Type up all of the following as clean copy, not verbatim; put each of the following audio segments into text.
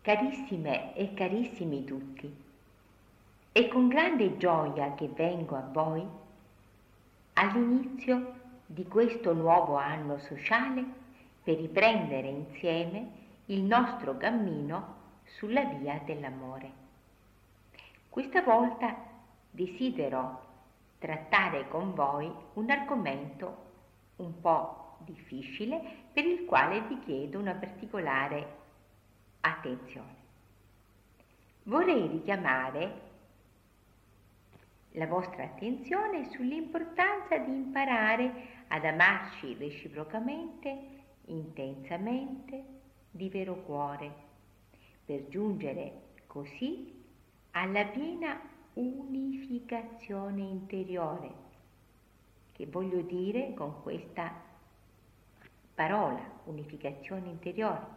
Carissime e carissimi tutti, è con grande gioia che vengo a voi all'inizio di questo nuovo anno sociale per riprendere insieme il nostro cammino sulla via dell'amore. Questa volta desidero trattare con voi un argomento un po' difficile per il quale vi chiedo una particolare attenzione. Vorrei richiamare la vostra attenzione sull'importanza di imparare ad amarci reciprocamente, intensamente, di vero cuore, per giungere così alla piena unificazione interiore, che voglio dire con questa parola, unificazione interiore.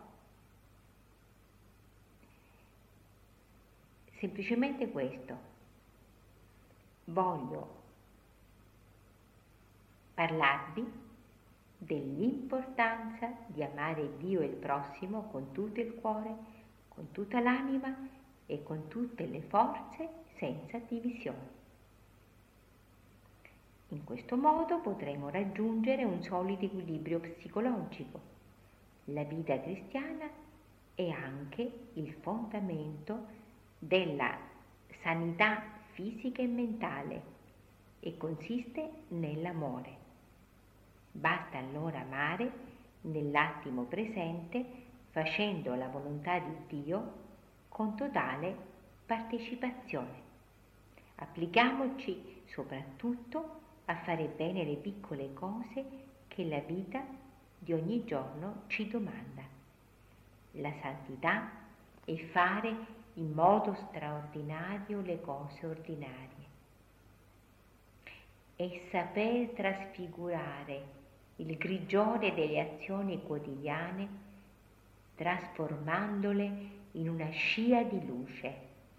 Semplicemente questo. Voglio parlarvi dell'importanza di amare Dio e il prossimo con tutto il cuore, con tutta l'anima e con tutte le forze senza divisioni. In questo modo potremo raggiungere un solido equilibrio psicologico. La vita cristiana è anche il fondamento della sanità fisica e mentale e consiste nell'amore. Basta allora amare nell'attimo presente, facendo la volontà di Dio con totale partecipazione. Applichiamoci soprattutto a fare bene le piccole cose che la vita di ogni giorno ci domanda. La santità è fare in modo straordinario le cose ordinarie e saper trasfigurare il grigiore delle azioni quotidiane trasformandole in una scia di luce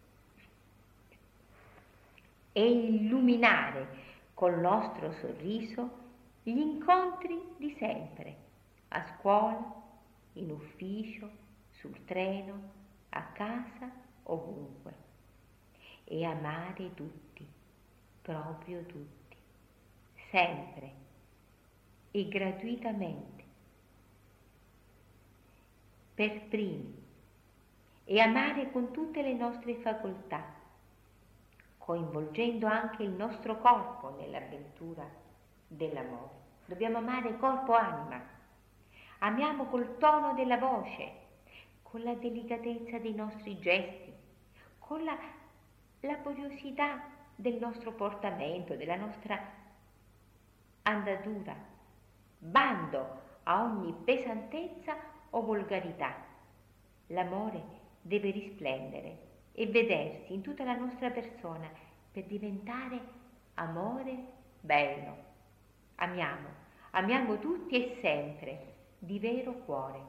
e illuminare col nostro sorriso gli incontri di sempre, a scuola, in ufficio, sul treno, a casa, ovunque, e amare tutti, proprio tutti, sempre e gratuitamente, per primi, e amare con tutte le nostre facoltà, coinvolgendo anche il nostro corpo nell'avventura dell'amore. Dobbiamo amare corpo e anima. Amiamo col tono della voce, con la delicatezza dei nostri gesti, con la laboriosità del nostro portamento, della nostra andatura. Bando a ogni pesantezza o volgarità. L'amore deve risplendere e vedersi in tutta la nostra persona per diventare amore bello. Amiamo tutti e sempre, di vero cuore.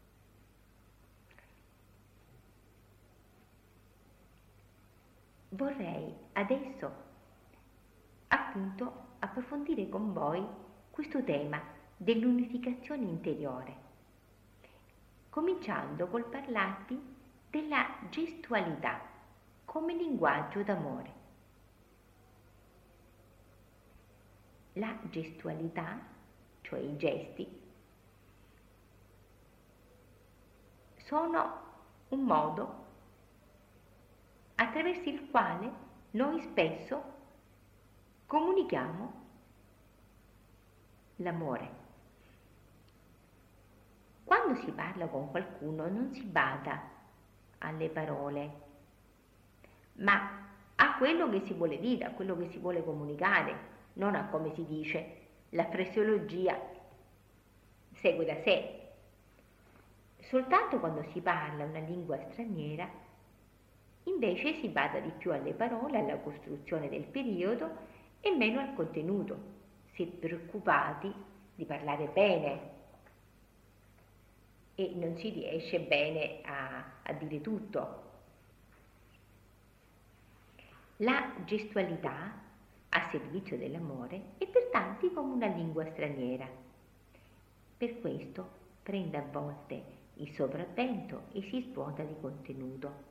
Vorrei adesso appunto approfondire con voi questo tema dell'unificazione interiore, cominciando col parlarvi della gestualità come linguaggio d'amore. La gestualità, cioè i gesti, sono un modo attraverso il quale noi spesso comunichiamo l'amore. Quando si parla con qualcuno non si bada alle parole, ma a quello che si vuole dire, a quello che si vuole comunicare, non a come si dice. La fraseologia segue da sé. Soltanto quando si parla una lingua straniera invece si bada di più alle parole, alla costruzione del periodo e meno al contenuto, si è preoccupati di parlare bene e non si riesce bene a dire tutto. La gestualità a servizio dell'amore è per tanti come una lingua straniera. Per questo prende a volte il sopravvento e si svuota di contenuto.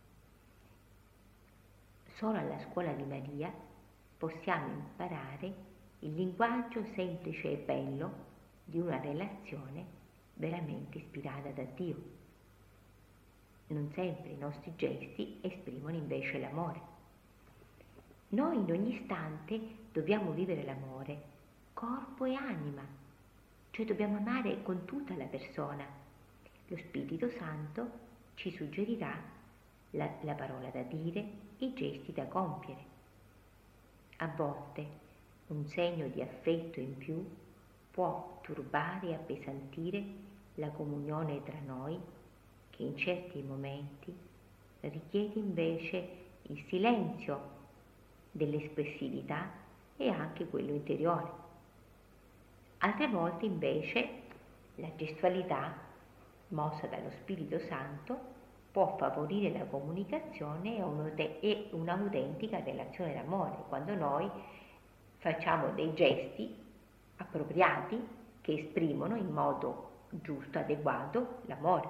Solo alla scuola di Maria possiamo imparare il linguaggio semplice e bello di una relazione veramente ispirata da Dio. Non sempre i nostri gesti esprimono invece l'amore. Noi in ogni istante dobbiamo vivere l'amore, corpo e anima, cioè dobbiamo amare con tutta la persona. Lo Spirito Santo ci suggerirà la parola da dire, i gesti da compiere. A volte un segno di affetto in più può turbare e appesantire la comunione tra noi, che in certi momenti richiede invece il silenzio dell'espressività e anche quello interiore. Altre volte invece la gestualità mossa dallo Spirito Santo può favorire la comunicazione e un'autentica relazione d'amore, quando noi facciamo dei gesti appropriati che esprimono in modo giusto, adeguato, l'amore.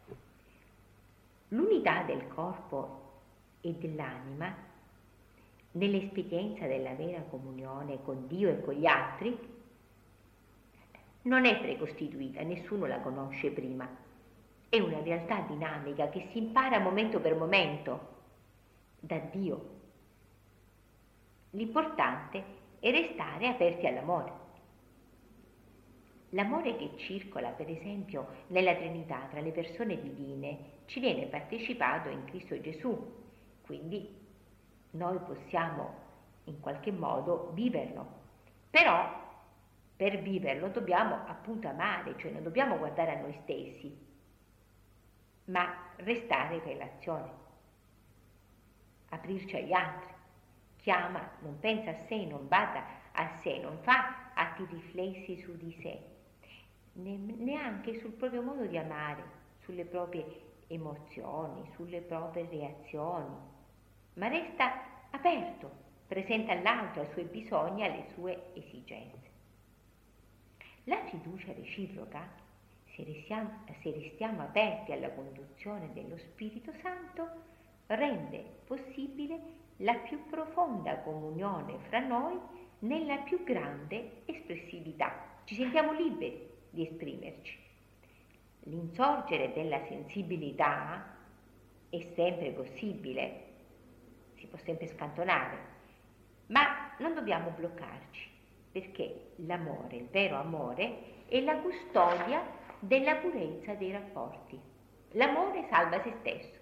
L'unità del corpo e dell'anima nell'esperienza della vera comunione con Dio e con gli altri non è precostituita, nessuno la conosce prima. È una realtà dinamica che si impara momento per momento da Dio. L'importante è restare aperti all'amore. L'amore che circola, per esempio, nella Trinità tra le persone divine ci viene partecipato in Cristo Gesù, quindi noi possiamo in qualche modo viverlo. Però per viverlo dobbiamo appunto amare, cioè non dobbiamo guardare a noi stessi, ma restare in relazione, aprirci agli altri. Chi ama non pensa a sé, non bada a sé, non fa atti riflessi su di sé, neanche sul proprio modo di amare, sulle proprie emozioni, sulle proprie reazioni, ma resta aperto, presente all'altro, ai suoi bisogni, alle sue esigenze. La fiducia reciproca, se restiamo aperti alla conduzione dello Spirito Santo, rende possibile la più profonda comunione fra noi nella più grande espressività. Ci sentiamo liberi di esprimerci. L'insorgere della sensibilità è sempre possibile, si può sempre scantonare, ma non dobbiamo bloccarci, perché l'amore, il vero amore, è la custodia della purezza dei rapporti. L'amore salva se stesso.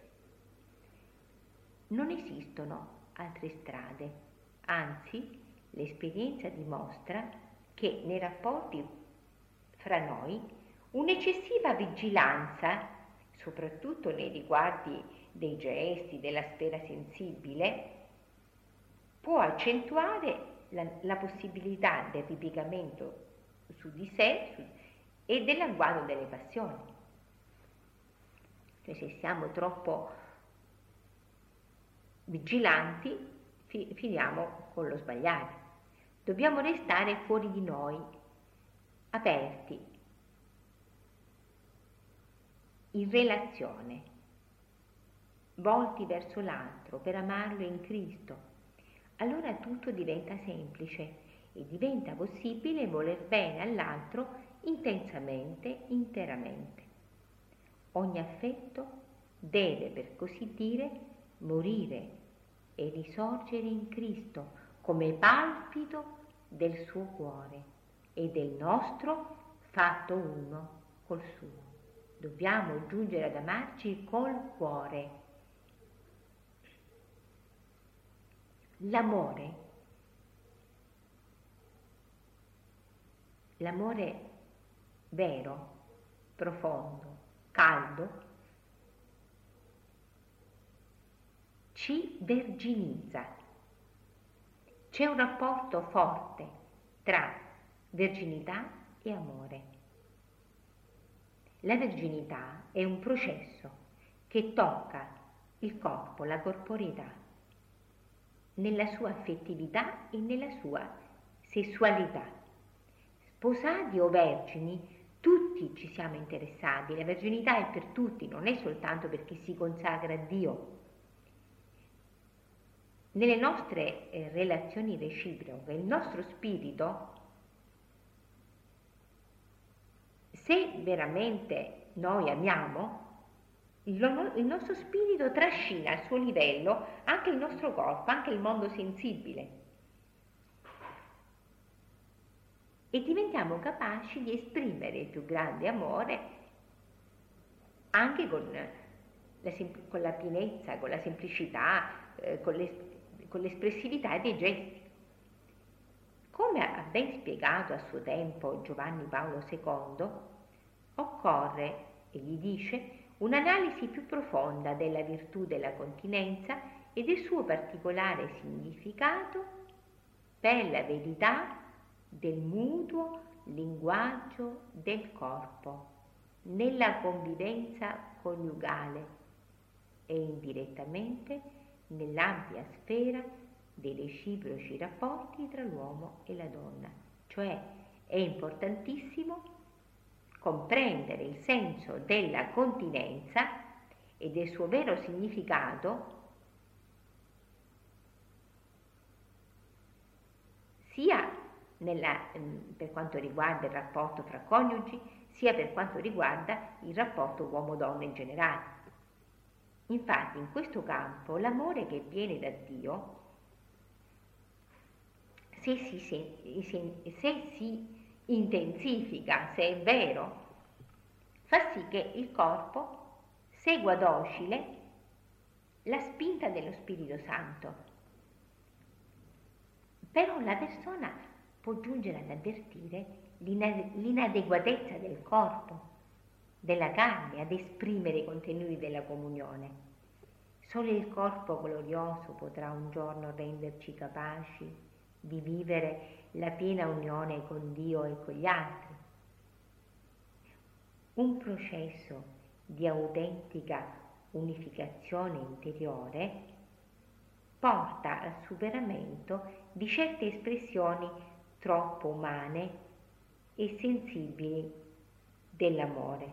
Non esistono altre strade, anzi l'esperienza dimostra che nei rapporti fra noi un'eccessiva vigilanza, soprattutto nei riguardi dei gesti, della sfera sensibile, può accentuare la possibilità del ripiegamento su di sé e dell'agguato delle passioni. Cioè, se siamo troppo vigilanti, finiamo con lo sbagliare. Dobbiamo restare fuori di noi, aperti, in relazione, volti verso l'altro per amarlo in Cristo. Allora tutto diventa semplice e diventa possibile voler bene all'altro intensamente, interamente. Ogni affetto deve, per così dire, morire e risorgere in Cristo come palpito del suo cuore e del nostro fatto uno col suo. Dobbiamo giungere ad amarci col cuore. L'amore vero, profondo, caldo, ci verginizza. C'è un rapporto forte tra verginità e amore. La verginità è un processo che tocca il corpo, la corporeità, nella sua affettività e nella sua sessualità. Sposati o vergini, tutti tutti ci siamo interessati, la verginità è per tutti, non è soltanto per chi si consacra a Dio. Nelle nostre relazioni reciproche, il nostro spirito, se veramente noi amiamo, il nostro spirito trascina al suo livello anche il nostro corpo, anche il mondo sensibile, e diventiamo capaci di esprimere il più grande amore anche con la pienezza, con la semplicità, con l'espressività dei gesti. Come ha ben spiegato a suo tempo Giovanni Paolo II, occorre, egli dice, un'analisi più profonda della virtù della continenza e del suo particolare significato per la verità del mutuo linguaggio del corpo nella convivenza coniugale e indirettamente nell'ampia sfera dei reciproci rapporti tra l'uomo e la donna. Cioè è importantissimo comprendere il senso della continenza e del suo vero significato sia per quanto riguarda il rapporto fra coniugi, sia per quanto riguarda il rapporto uomo-donna in generale. Infatti in questo campo l'amore che viene da Dio, se si intensifica, se è vero, fa sì che il corpo segua docile la spinta dello Spirito Santo. Però la persona può giungere ad avvertire l'inadeguatezza del corpo, della carne, ad esprimere i contenuti della comunione. Solo il corpo glorioso potrà un giorno renderci capaci di vivere la piena unione con Dio e con gli altri. Un processo di autentica unificazione interiore porta al superamento di certe espressioni troppo umane e sensibili dell'amore.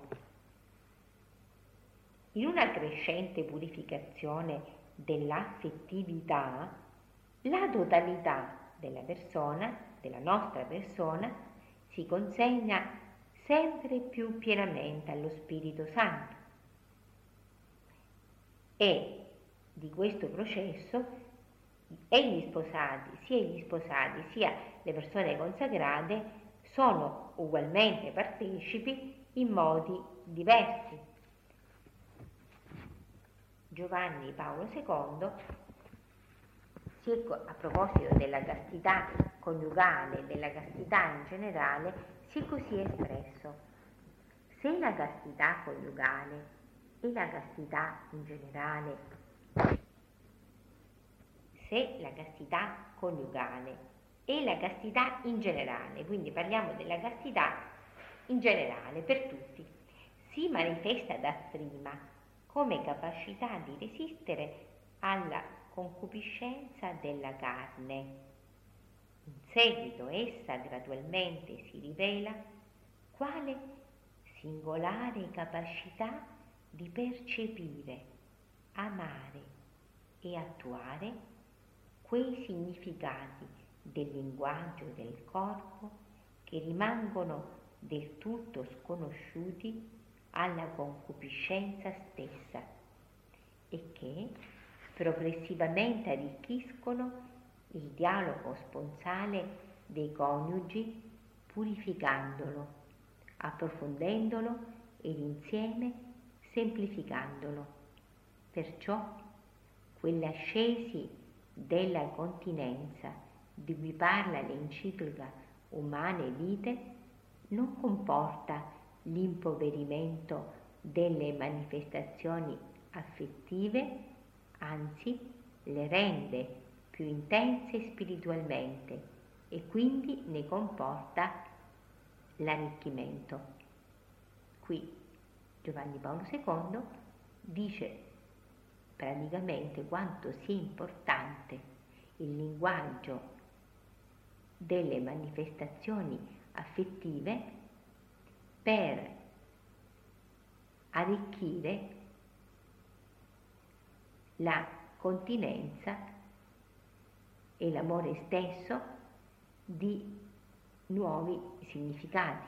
In una crescente purificazione dell'affettività, la totalità della persona, della nostra persona, si consegna sempre più pienamente allo Spirito Santo. E di questo processo gli sposati sia le persone consacrate sono ugualmente partecipi in modi diversi. Giovanni Paolo II, a proposito della castità coniugale e della castità in generale, si è così espresso: se la castità coniugale e la castità in generale, quindi parliamo della castità in generale per tutti, si manifesta dapprima come capacità di resistere alla concupiscenza della carne. In seguito essa gradualmente si rivela quale singolare capacità di percepire, amare e attuare quei significati del linguaggio del corpo che rimangono del tutto sconosciuti alla concupiscenza stessa e che progressivamente arricchiscono il dialogo sponsale dei coniugi, purificandolo, approfondendolo ed insieme semplificandolo. Perciò quell'ascesi della continenza di cui parla l'enciclica Umane Vite non comporta l'impoverimento delle manifestazioni affettive, anzi le rende più intense spiritualmente e quindi ne comporta l'arricchimento. Qui Giovanni Paolo II dice praticamente quanto sia importante il linguaggio delle manifestazioni affettive per arricchire la continenza e l'amore stesso di nuovi significati.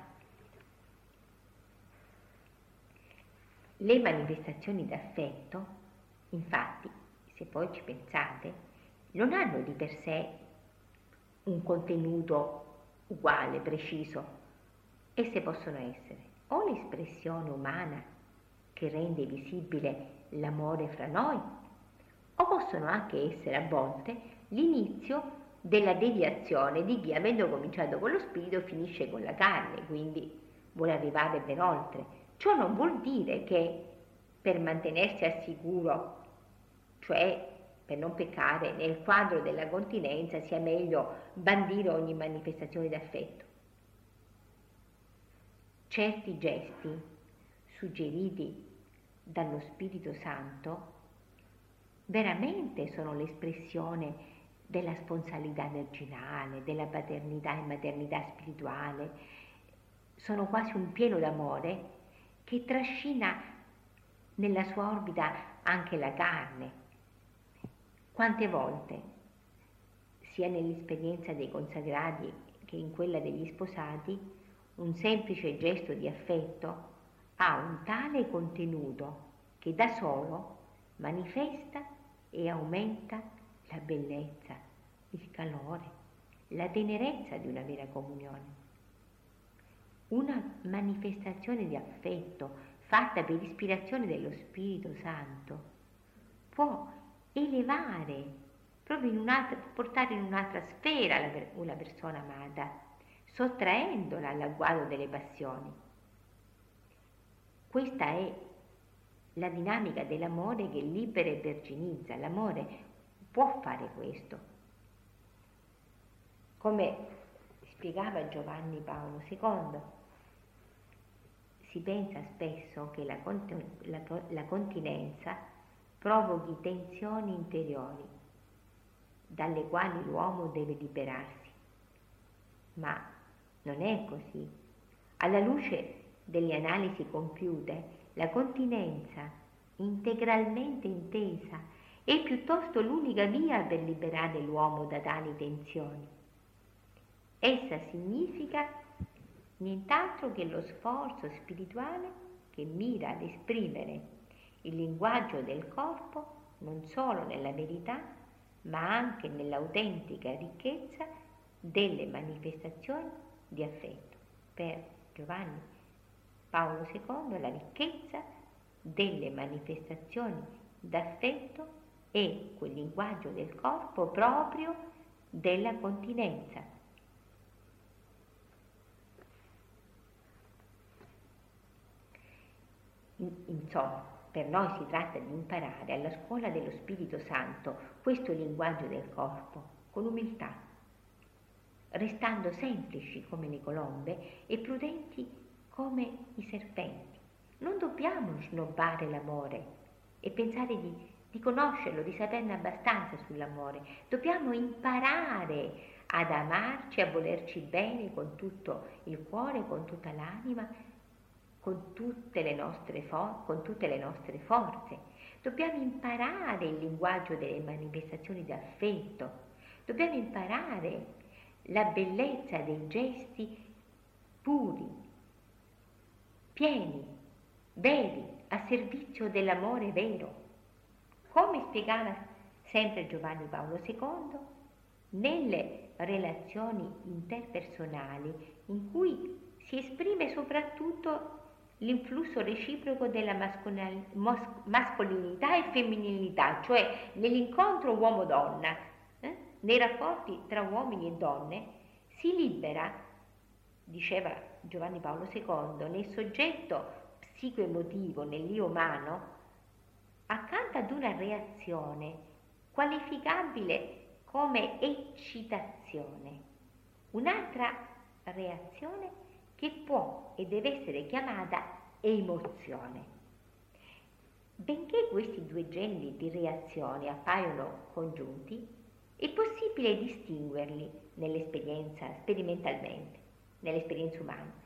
Le manifestazioni d'affetto, infatti, se poi ci pensate, non hanno di per sé un contenuto uguale, preciso. Esse possono essere o l'espressione umana che rende visibile l'amore fra noi, o possono anche essere a volte l'inizio della deviazione di chi, avendo cominciato con lo spirito, finisce con la carne, quindi vuole arrivare ben oltre. Ciò non vuol dire che per mantenersi al sicuro, cioè per non peccare nel quadro della continenza, sia meglio bandire ogni manifestazione d'affetto. Certi gesti suggeriti dallo Spirito Santo veramente sono l'espressione della sponsalità virginale, della paternità e maternità spirituale, sono quasi un pieno d'amore che trascina nella sua orbita anche la carne. Quante volte, sia nell'esperienza dei consacrati che in quella degli sposati, un semplice gesto di affetto ha un tale contenuto che da solo manifesta e aumenta la bellezza, il calore, la tenerezza di una vera comunione. Una manifestazione di affetto fatta per ispirazione dello Spirito Santo può elevare, proprio portare in un'altra sfera una persona amata, sottraendola all'agguato delle passioni. Questa è la dinamica dell'amore che libera e verginizza. L'amore può fare questo. Come spiegava Giovanni Paolo II, si pensa spesso che la continenza provochi tensioni interiori dalle quali l'uomo deve liberarsi, ma non è così. Alla luce delle analisi compiute, la continenza, integralmente intesa, è piuttosto l'unica via per liberare l'uomo da tali tensioni. Essa significa nient'altro che lo sforzo spirituale che mira ad esprimere il linguaggio del corpo non solo nella verità, ma anche nell'autentica ricchezza delle manifestazioni di affetto. Per Giovanni Paolo II la ricchezza delle manifestazioni d'affetto è quel linguaggio del corpo proprio della continenza. Insomma, per noi si tratta di imparare alla scuola dello Spirito Santo questo linguaggio del corpo con umiltà, restando semplici come le colombe e prudenti come i serpenti. Non dobbiamo snobbare l'amore e pensare di conoscerlo, di saperne abbastanza sull'amore. Dobbiamo imparare ad amarci, a volerci bene con tutto il cuore, con tutta l'anima, con tutte le nostre forze. Dobbiamo imparare il linguaggio delle manifestazioni d'affetto. Dobbiamo imparare la bellezza dei gesti puri, pieni, veri, a servizio dell'amore vero. Come spiegava sempre Giovanni Paolo II, nelle relazioni interpersonali in cui si esprime soprattutto l'influsso reciproco della mascolinità e femminilità, cioè nell'incontro uomo-donna, nei rapporti tra uomini e donne, si libera, diceva Giovanni Paolo II, nel soggetto psicoemotivo, nell'io umano, accanto ad una reazione qualificabile come eccitazione, un'altra reazione che può e deve essere chiamata emozione. Benché questi due generi di reazioni appaiono congiunti, è possibile distinguerli sperimentalmente, nell'esperienza umana,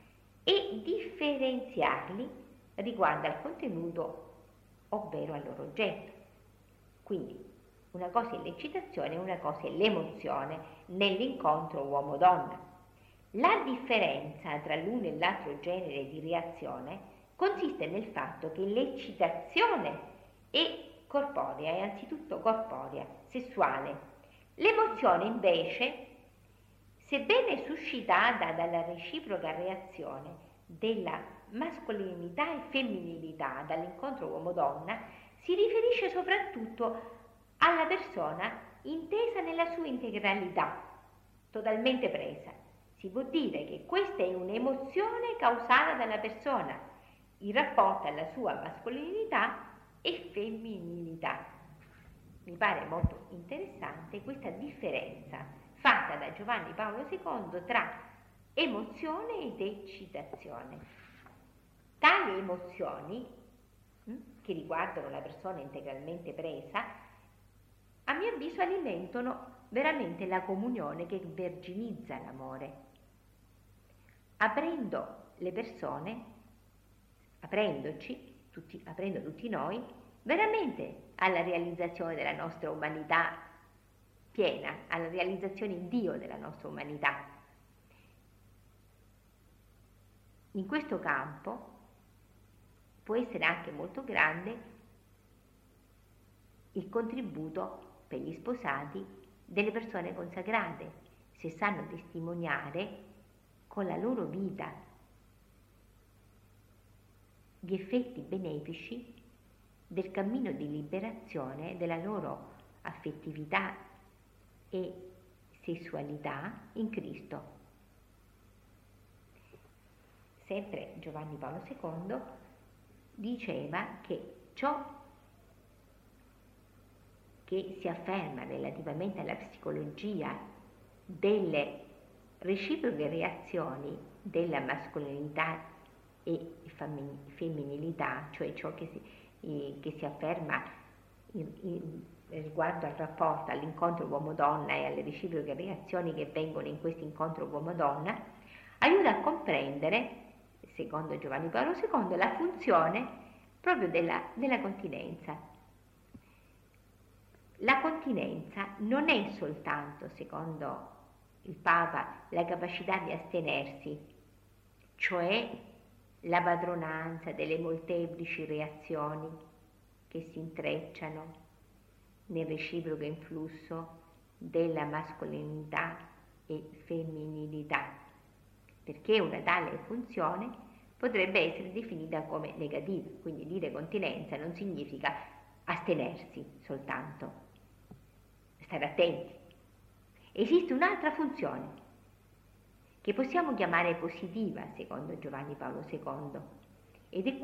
e differenziarli riguardo al contenuto, ovvero al loro oggetto. Quindi una cosa è l'eccitazione, una cosa è l'emozione nell'incontro uomo-donna. La differenza tra l'uno e l'altro genere di reazione consiste nel fatto che l'eccitazione è corporea, è anzitutto corporea, sessuale. L'emozione invece, sebbene suscitata dalla reciproca reazione della mascolinità e femminilità, dall'incontro uomo-donna, si riferisce soprattutto alla persona intesa nella sua integralità, totalmente presa. Si può dire che questa è un'emozione causata dalla persona in rapporto alla sua mascolinità e femminilità. Mi pare molto interessante questa differenza fatta da Giovanni Paolo II tra emozione ed eccitazione. Tali emozioni, che riguardano la persona integralmente presa, a mio avviso alimentano veramente la comunione che verginizza l'amore, aprendo le persone, aprendo tutti noi, veramente alla realizzazione della nostra umanità piena, alla realizzazione in Dio della nostra umanità. In questo campo può essere anche molto grande il contributo per gli sposati delle persone consacrate, se sanno testimoniare con la loro vita gli effetti benefici del cammino di liberazione della loro affettività e sessualità in Cristo. Sempre Giovanni Paolo II diceva che ciò che si afferma relativamente alla psicologia delle reciproche reazioni della mascolinità e femminilità, cioè ciò che si afferma riguardo al rapporto, all'incontro uomo-donna e alle reciproche reazioni che vengono in questo incontro uomo-donna, aiuta a comprendere, secondo Giovanni Paolo II, la funzione proprio della continenza. La continenza non è soltanto, secondo il Papa, la capacità di astenersi, cioè la padronanza delle molteplici reazioni che si intrecciano nel reciproco influsso della mascolinità e femminilità, perché una tale funzione potrebbe essere definita come negativa, quindi dire continenza non significa astenersi soltanto, stare attenti. Esiste un'altra funzione che possiamo chiamare positiva, secondo Giovanni Paolo II, ed è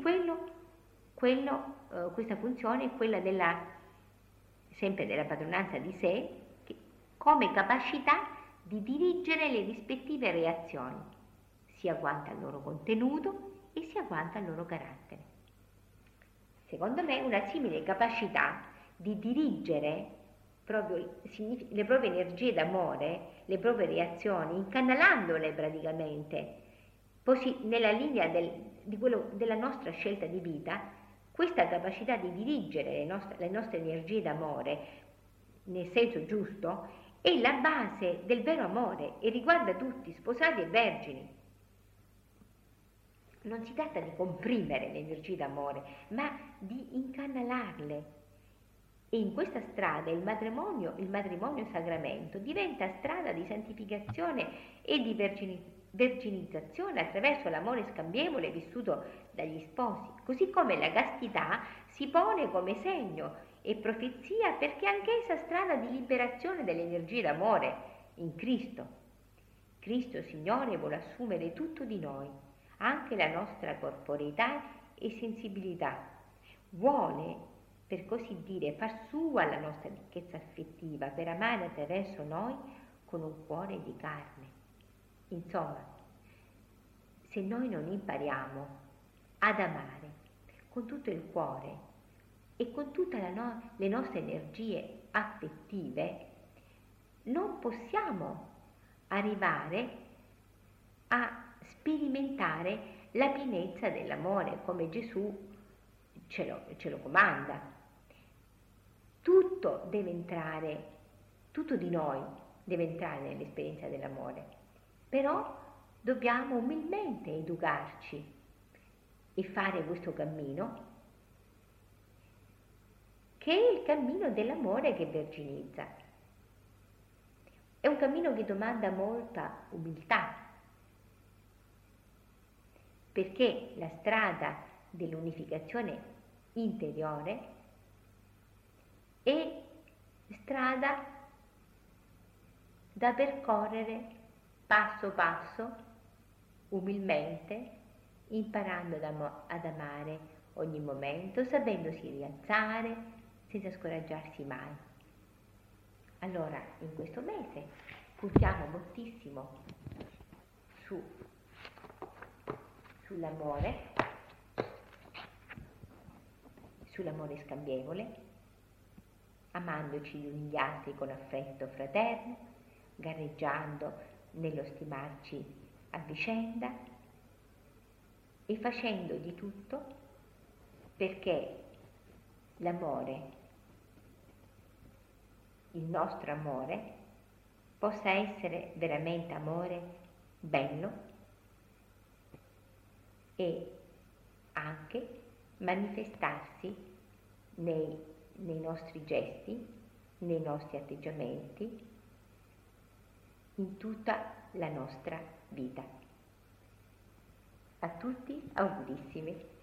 questa funzione è quella sempre della padronanza di sé, come capacità di dirigere le rispettive reazioni, sia quanto al loro contenuto e sia quanto al loro carattere. Secondo me una simile capacità di dirigere proprio le proprie energie d'amore, le proprie reazioni, incanalandole praticamente, nella linea della nostra scelta di vita, questa capacità di dirigere le nostre energie d'amore nel senso giusto è la base del vero amore e riguarda tutti, sposati e vergini. Non si tratta di comprimere le energie d'amore, ma di incanalarle. E in questa strada il matrimonio sacramento diventa strada di santificazione e di verginizzazione attraverso l'amore scambievole vissuto dagli sposi, così come la castità si pone come segno e profezia perché anch'essa strada di liberazione delle energie d'amore in Cristo. Cristo Signore vuole assumere tutto di noi, anche la nostra corporeità e sensibilità. Vuole, per così dire, far sua la nostra ricchezza affettiva per amare attraverso noi con un cuore di carne. Insomma, se noi non impariamo ad amare con tutto il cuore e con tutte le nostre energie affettive, non possiamo arrivare a sperimentare la pienezza dell'amore, come Gesù ce lo comanda. Tutto deve entrare, tutto di noi deve entrare nell'esperienza dell'amore, però dobbiamo umilmente educarci e fare questo cammino, che è il cammino dell'amore che verginizza. È un cammino che domanda molta umiltà, perché la strada dell'unificazione interiore è strada da percorrere passo passo, umilmente, imparando ad amare ogni momento, sapendosi rialzare, senza scoraggiarsi mai. Allora, in questo mese puntiamo moltissimo sull'amore scambievole, amandoci gli uni gli altri con affetto fraterno, gareggiando nello stimarci a vicenda e facendo di tutto perché l'amore, il nostro amore, possa essere veramente amore bello e anche manifestarsi nei nostri gesti, nei nostri atteggiamenti, in tutta la nostra vita. A tutti augurissimi.